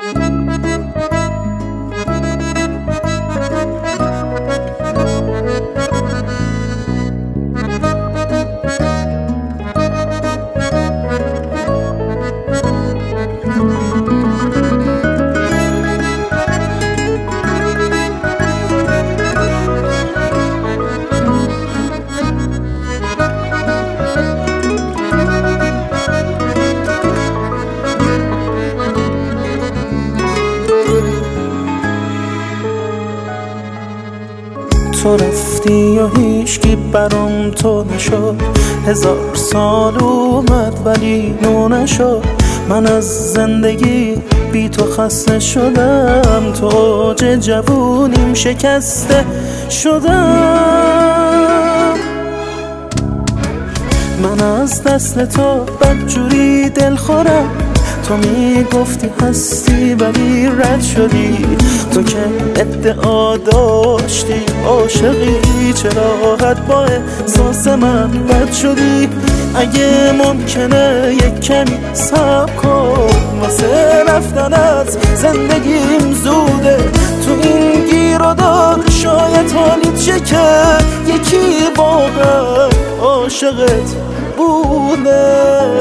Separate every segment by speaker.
Speaker 1: تو رفتی یا هیچکی برام تو نشد، 1000 سال اومد ولی نو نشد. من از زندگی بی تو خسته شدم، تو اوج جوونیم شکسته شدم. من از دست تو بدجوری دل خورم، تو میگفتی هستی ولی رد شدی. تو که ادعا داشتی عاشقی، چرا قد با احساس من بد شدی؟ اگه ممکنه یک کمی صبر کن، واسه رفتن از زندگیم زوده. تو این گیر و دار شاید حالیت شه که یکی واقعا عاشقت بوده.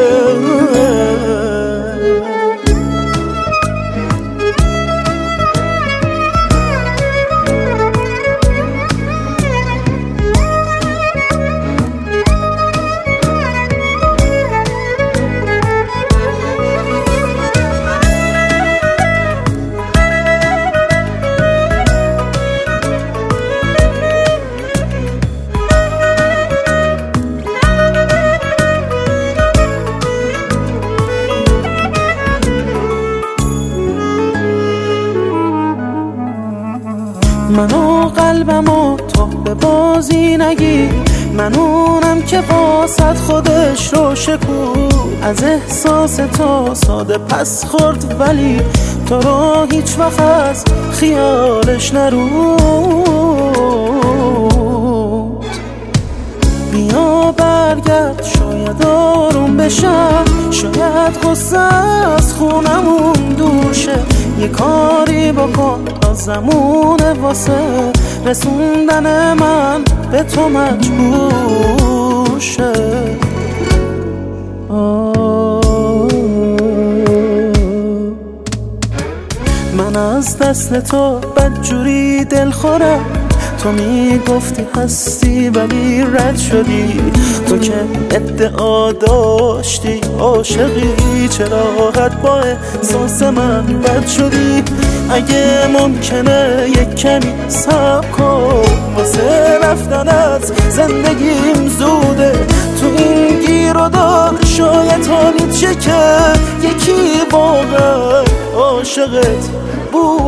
Speaker 1: منو قلبمو تو به بازی نگیر، من اونم که واسط خودش رو شکوه. از احساس تو ساده پس خورد ولی تو رو هیچ وقت از خیالش نرود. بیا برگرد شاید آروم بشم، شاید غصه از خونمون دور شه. یه کاری بکن زمونه واسه رسوندن من به تو مجبور شه. من از دست تو بدجوری دل خورم، تو میگفتی هستی ولی رد شدی. تو که ادعا داشتی عاشقی، چرا قد با احساس من بد شدی؟ اگه ممکنه یک کمی صبر کن، واسه رفتن از زندگیم زوده. تو این گیر و دار شاید حالیت شه که یکی واقعا عاشقت بود.